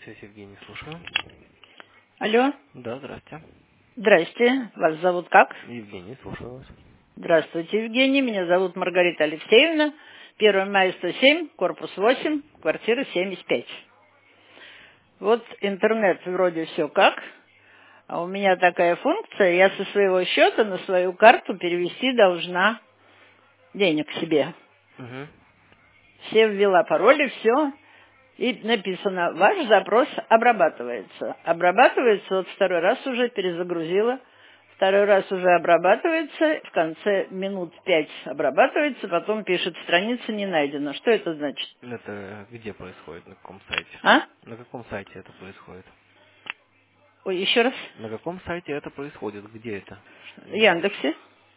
Здесь Евгений, слушаю. Алло, Да, здрасте. здрасте. Вас зовут как? Евгений, слушаю вас. Здравствуйте, Евгений. Меня зовут Маргарита Алексеевна. 1 мая 107, корпус 8, квартира 75. Вот интернет вроде все как, а у меня такая функция, я со своего счета на свою карту перевести должна денег себе. Угу. Все ввела пароли, все. И написано, ваш запрос обрабатывается. Обрабатывается, вот второй раз уже перезагрузила. Второй раз уже обрабатывается, в конце минут 5 обрабатывается, потом пишет, страница не найдена. Что это значит? Это где происходит? На каком сайте? А? На каком сайте это происходит? Ой, еще раз. На каком сайте это происходит? Где это? В Яндексе.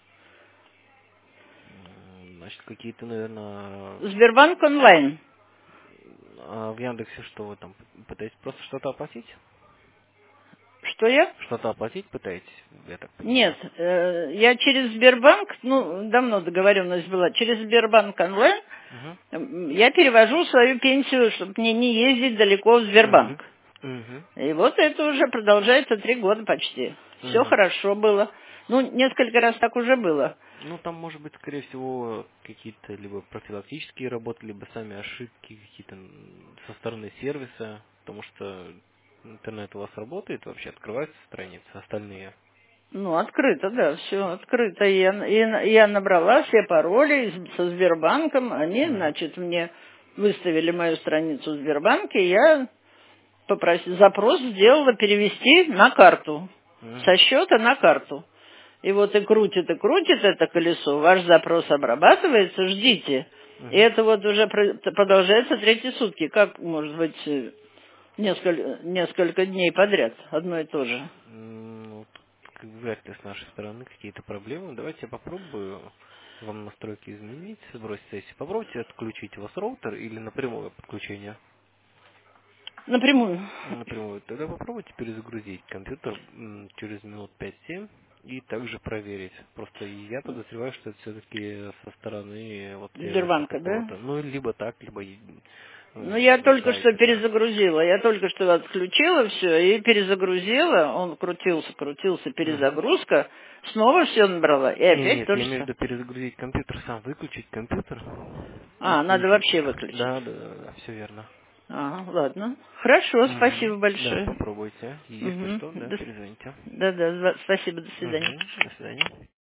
Значит, какие-то, наверное... Сбербанк онлайн. А в Яндексе что вы там пытаетесь? Просто что-то оплатить? Что я? Что-то оплатить пытаетесь, я так Нет, понимаю. я через Сбербанк, давно договоренность была, через Сбербанк онлайн Угу. я перевожу свою пенсию, чтобы мне не ездить далеко в Сбербанк. Угу. Угу. И вот это уже продолжается 3 года почти. Все Угу. хорошо было. Несколько раз так уже было. Ну, там, может быть, скорее всего, какие-то либо профилактические работы, либо сами ошибки какие-то со стороны сервиса, потому что интернет у вас работает, вообще открываются страницы, остальные. Открыто, да, все открыто. Я набрала все пароли со Сбербанком. Они, Мгм. значит, мне выставили мою страницу в Сбербанке. Я запрос сделала перевести на карту. Со Мгм. счета на карту. И крутит это колесо. Ваш запрос обрабатывается, ждите. И Мгм. это вот уже продолжается третьи сутки. Как может быть несколько дней подряд одно и то же? Ну, тут как бы вряд ли с нашей стороны какие-то проблемы. Давайте я попробую вам настройки изменить, сбросить сессию. Попробуйте отключить у вас роутер или напрямую подключение. Напрямую. Напрямую. Тогда попробуйте перезагрузить компьютер через минут 5-7 и также проверить. Просто я подозреваю, что это все-таки со стороны вот сервиса Сбербанка, да? какого-то. Ну, либо так, либо Я на только что сайте, да. перезагрузила. Я только что отключила все и перезагрузила. Он крутился, Мгм. перезагрузка. Снова все набрала. И опять Нет, то я же имею в самое. виду перезагрузить компьютер, сам выключить компьютер. Надо вообще выключить. Да, да, да, все верно. Ладно. Хорошо, Мгм. спасибо Да, большое. попробуйте. Если Угу. что, да, перезвоните. Да-да, спасибо, до свидания. Мгм. До свидания.